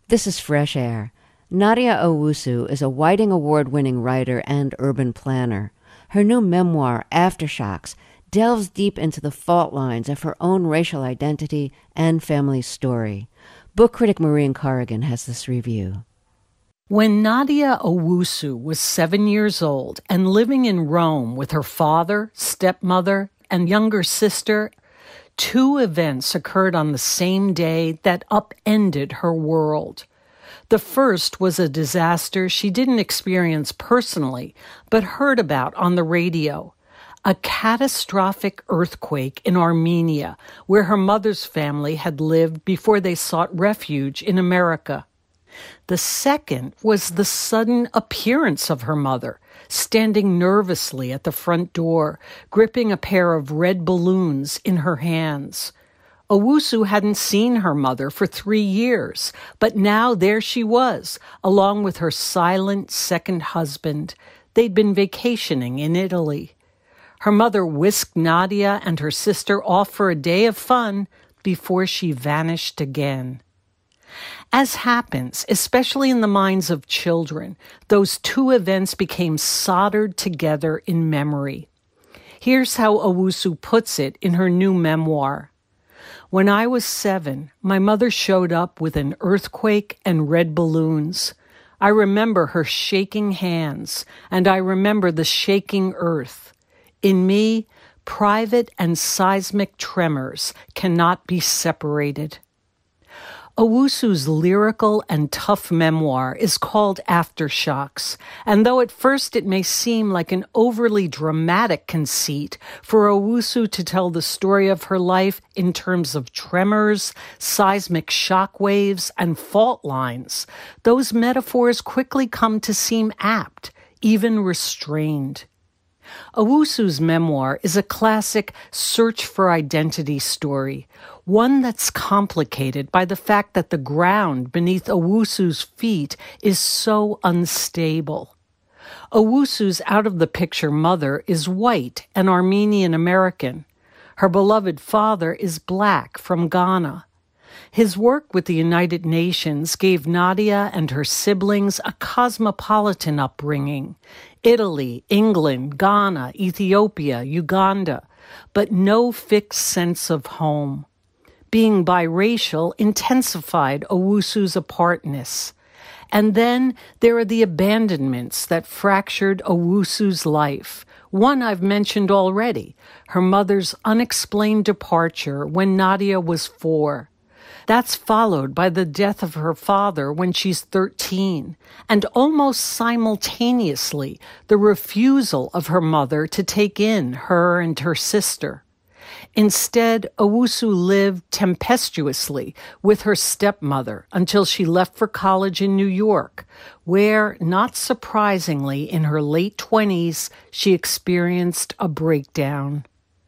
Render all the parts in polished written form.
This is Fresh Air. Nadia Owusu is a Whiting Award-winning writer and urban planner. Her new memoir, Aftershocks, delves deep into the fault lines of her own racial identity and family story. Book critic Maureen Corrigan has this review. When Nadia Owusu was 7 years old and living in Rome with her father, stepmother, and younger sister, two events occurred on the same day that upended her world. The first was a disaster she didn't experience personally, but heard about on the radio. A catastrophic earthquake in Armenia, where her mother's family had lived before they sought refuge in America. The second was the sudden appearance of her mother, standing nervously at the front door, gripping a pair of red balloons in her hands. Owusu hadn't seen her mother for 3 years, but now there she was, along with her silent second husband. They'd been vacationing in Italy. Her mother whisked Nadia and her sister off for a day of fun before she vanished again. As happens, especially in the minds of children, those two events became soldered together in memory. Here's how Owusu puts it in her new memoir. When I was 7, my mother showed up with an earthquake and red balloons. I remember her shaking hands, and I remember the shaking earth. In me, private and seismic tremors cannot be separated. Owusu's lyrical and tough memoir is called Aftershocks, and though at first it may seem like an overly dramatic conceit for Owusu to tell the story of her life in terms of tremors, seismic shock waves, and fault lines, those metaphors quickly come to seem apt, even restrained. Owusu's memoir is a classic search for identity story, one that's complicated by the fact that the ground beneath Owusu's feet is so unstable. Owusu's out-of-the-picture mother is white and Armenian American. Her beloved father is black from Ghana. His work with the United Nations gave Nadia and her siblings a cosmopolitan upbringing. Italy, England, Ghana, Ethiopia, Uganda, but no fixed sense of home. Being biracial intensified Owusu's apartness. And then there are the abandonments that fractured Owusu's life. One I've mentioned already, her mother's unexplained departure when Nadia was 4. That's followed by the death of her father when she's 13, and almost simultaneously, the refusal of her mother to take in her and her sister. Instead, Owusu lived tempestuously with her stepmother until she left for college in New York, where, not surprisingly, in her late 20s, she experienced a breakdown.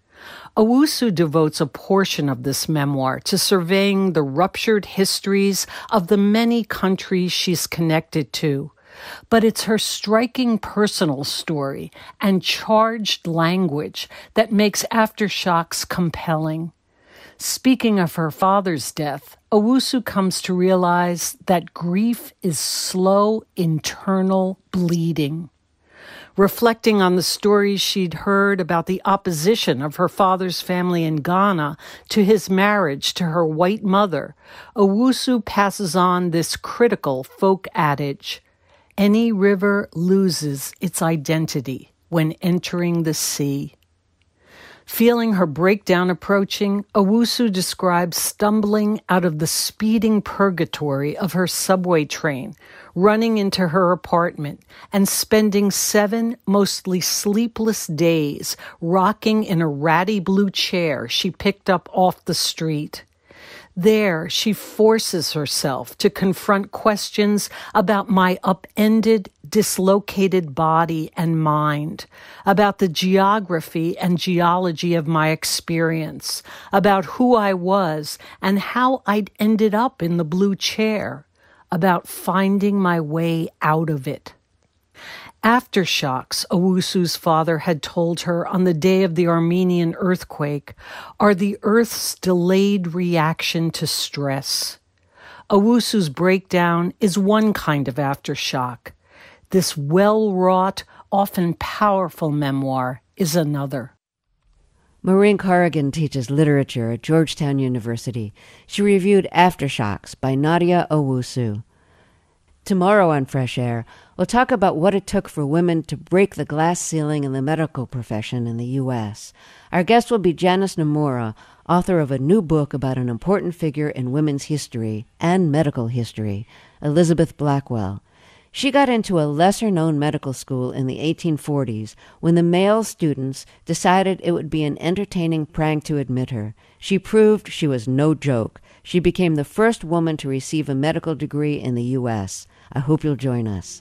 Owusu devotes a portion of this memoir to surveying the ruptured histories of the many countries she's connected to. But it's her striking personal story and charged language that makes Aftershocks compelling. Speaking of her father's death, Owusu comes to realize that grief is slow internal bleeding. Reflecting on the stories she'd heard about the opposition of her father's family in Ghana to his marriage to her white mother, Owusu passes on this critical folk adage: any river loses its identity when entering the sea. Feeling her breakdown approaching, Owusu describes stumbling out of the speeding purgatory of her subway train, running into her apartment, and spending 7 mostly sleepless days rocking in a ratty blue chair she picked up off the street. There, she forces herself to confront questions about my upended, dislocated body and mind, about the geography and geology of my experience, about who I was and how I'd ended up in the blue chair, about finding my way out of it. Aftershocks, Owusu's father had told her on the day of the Armenian earthquake, are the Earth's delayed reaction to stress. Owusu's breakdown is one kind of aftershock. This well-wrought, often powerful memoir is another. Maureen Corrigan teaches literature at Georgetown University. She reviewed Aftershocks by Nadia Owusu. Tomorrow on Fresh Air, we'll talk about what it took for women to break the glass ceiling in the medical profession in the U.S. Our guest will be Janice Nomura, author of a new book about an important figure in women's history and medical history, Elizabeth Blackwell. She got into a lesser-known medical school in the 1840s when the male students decided it would be an entertaining prank to admit her. She proved she was no joke. She became the first woman to receive a medical degree in the U.S. I hope you'll join us.